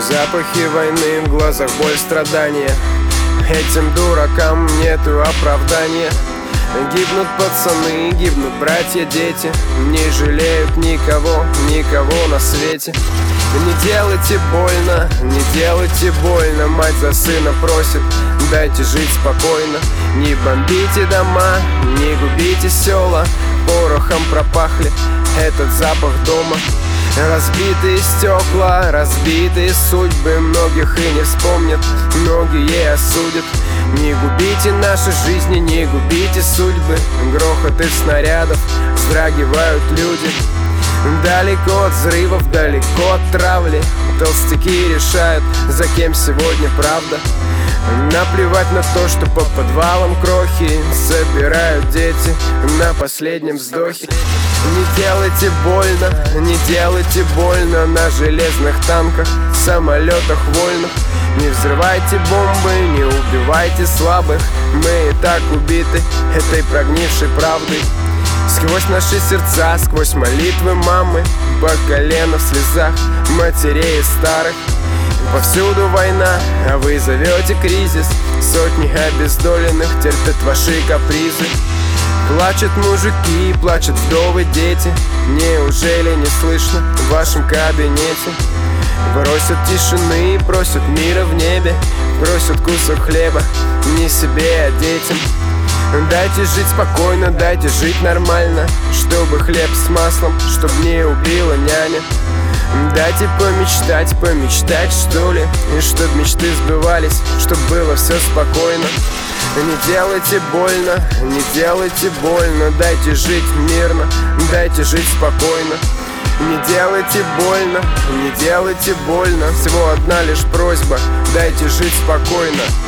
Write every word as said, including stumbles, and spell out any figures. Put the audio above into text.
Запахи войны, в глазах боль, страдания. Этим дуракам нету оправдания. Гибнут пацаны, гибнут братья, дети. Не жалеют никого, никого на свете. Не делайте больно, не делайте больно. Мать за сына просит, дайте жить спокойно. Не бомбите дома, не губите села. Порохом пропахли, этот запах дома. Разбитые стекла, разбитые судьбы. Многих и не вспомнят, многие осудят. Не губите наши жизни, не губите судьбы. Грохоты снарядов, вздрагивают люди. Далеко от взрывов, далеко от травли. Толстяки решают, за кем сегодня правда. Наплевать на то, что по подвалам крохи собирают дети на последнем вздохе. Не делайте больно, не делайте больно на железных танках, самолетах вольных. Не взрывайте бомбы, не убивайте слабых. Мы и так убиты этой прогнившей правдой. Сквозь наши сердца, сквозь молитвы мамы, по колено в слезах матерей и старых. Повсюду война, а вы зовете кризис. Сотни обездоленных терпят ваши капризы. Плачут мужики, плачут вдовы, дети. Неужели не слышно в вашем кабинете? Просят тишины, просят мира в небе. Просят кусок хлеба, не себе, а детям. Дайте жить спокойно, дайте жить нормально. Чтобы хлеб с маслом, чтоб не убила няня. Дайте помечтать, помечтать что ли. И чтоб мечты сбывались, чтоб было все спокойно. Не делайте больно, не делайте больно. Дайте жить мирно, дайте жить спокойно. Не делайте больно, не делайте больно. Всего одна лишь просьба, дайте жить спокойно.